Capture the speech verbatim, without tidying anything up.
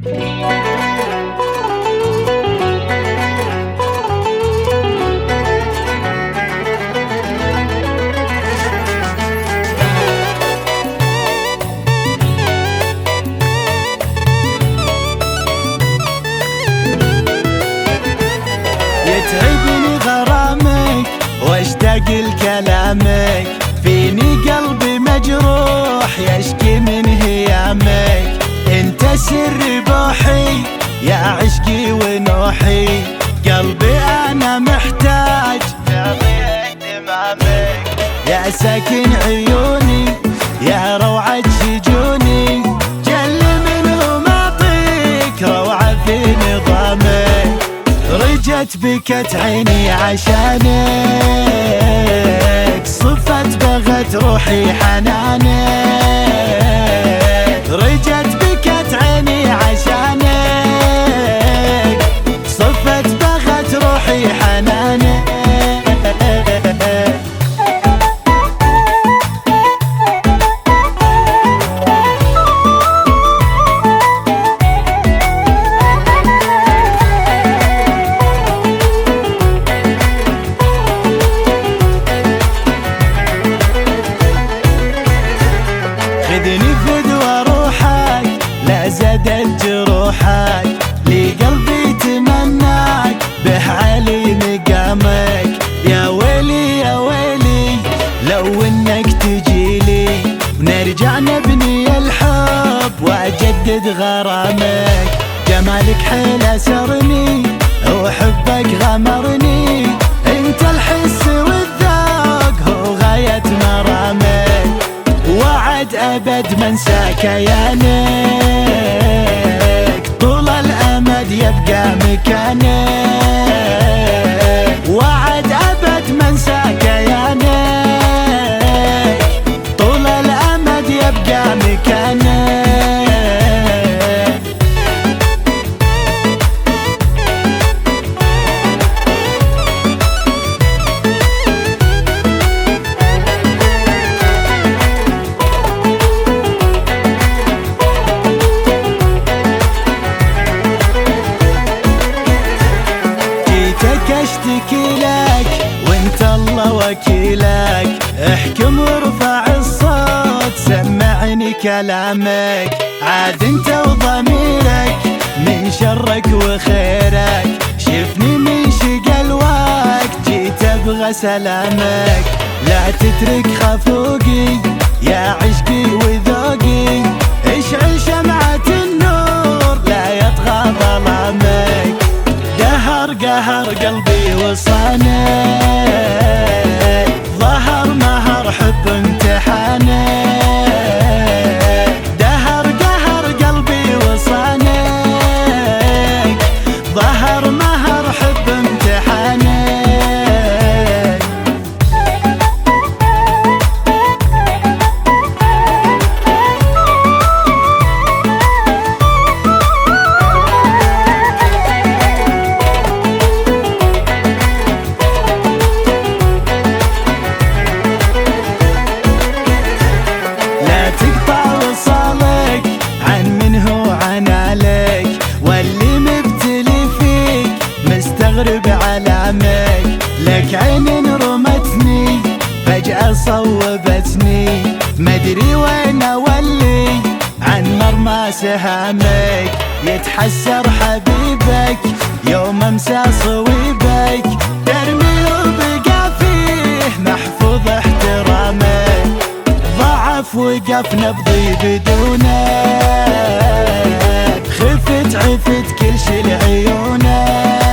يتعبني غرامك واشتاق لكلامك، فيني قلبي مجروح يشكي من هيامك. انت سر بوحي يا عشقي ونوحي، قلبي انا محتاج لضيق دمامك. يا ساكن عيوني يا روعة شجوني، جل منهم اعطيك روعة في نظامك. رجت بكت عيني عشانك، صفت بغت روحي حنانك. رجت بكت عيني عشانك، صفت بغت روحي حنانك. خذني فدوى روحك لا زادت جروحك، لي قلبي تمناك به علي مقامك. يا ويلي يا ويلي لو انك تجيلي، ونرجع نبني الحب واجدد غرامك. جمالك حيل اسرني وحبك غمرني، انت الحس والذوق هو غاية مرامك. وعد أبد منسى كيانك، طول الأمد يبقى مكانك. وعد أبد منسى كيانك، طول الأمد يبقى مكانك. اشتكي لك وانت الله وكيلك، احكم وارفع الصوت سمعني كلامك. عاد انت وضميرك من شرك وخيرك، شفني من شقى الوقت جيت ابغى سلامك. لا تترك خفوقي يا عشقي وذوقي، اشعل شمعة النور لا يطغى ظلامك. قهر قهر قلبي وصانك، ظهر مهر حب امتحانك. دهر قهر قلبي وصانك، ظهر مهر حب امتحانك. مستغرب علامك، لك عين رمتني فجأة صوبتني، مدري وين اولي عن مرمى سهامك. يتحسر حبيبك يوم امسى صويبك، ترمي وبقى فيه محفوظ احترامك. ضعف وقف نبضي بدونك، خفت عفت كل شي لعيونك.